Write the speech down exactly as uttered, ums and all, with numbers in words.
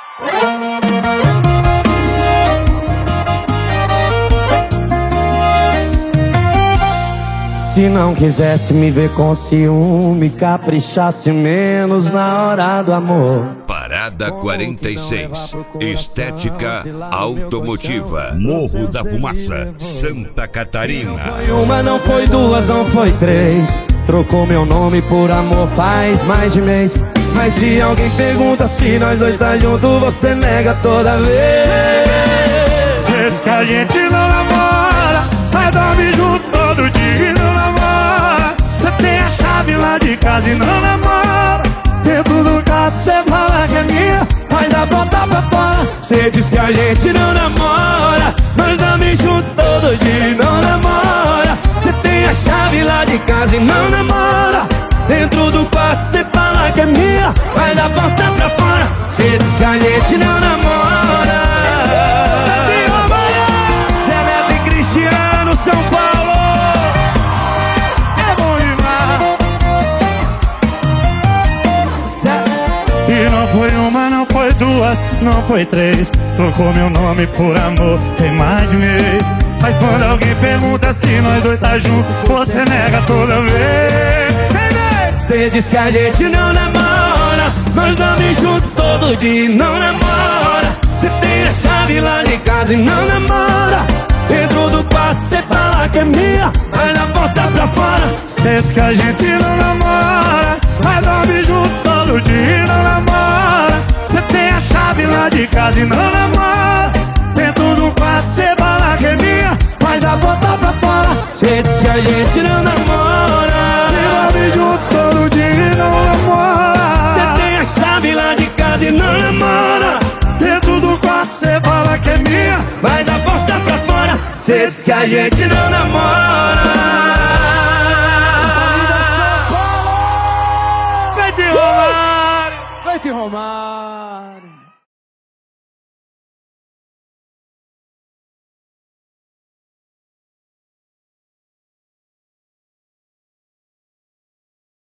Se não quisesse me ver com ciúme, caprichasse menos na hora do amor. Parada quarenta e seis, Estética Automotiva, Morro da Fumaça, Santa Catarina. Não foi uma, não foi duas, não foi três. Trocou meu nome por amor faz mais de mês. Mas se alguém pergunta se nós dois tá junto, você nega toda vez. Cê diz que a gente não namora, mas dorme junto todo dia e não namora. Cê tem a chave lá de casa e não namora. Dentro do carro cê fala que é minha, mas a porta pra fora. Cê diz que a gente não namora, nós dorme junto todo dia e não namora. Cê tem a chave lá de casa e não namora. Dentro do quarto cê fala que é minha, mas a porta pra fora. Cê diz que a gente não namora. Zé Neto e Cristiano, São Paulo. É bom demais. E não foi uma, não foi duas, não foi três. Trocou meu nome por amor, tem mais de mês. Mas quando alguém pergunta se nós dois tá junto, você nega toda vez. Cê diz que a gente não namora, nós dorme junto todo dia e não namora. Cê tem a chave lá de casa e não namora. Dentro do quarto cê fala que é minha, mas a porta pra fora. Cê diz que a gente não namora, mas dorme junto todo dia e não namora. Cê tem a chave lá de casa e não namora. Dentro do quarto cê fala que é minha, mas a porta pra fora. Cê diz que a gente não namora, dorme junto todo dia e não namora. cê tem a chave lá de casa e não namora. Dentro do quarto cê fala que é minha, mas a porta pra fora. Cê diz que a gente não namora. Vai te Romário, Vai te Romário.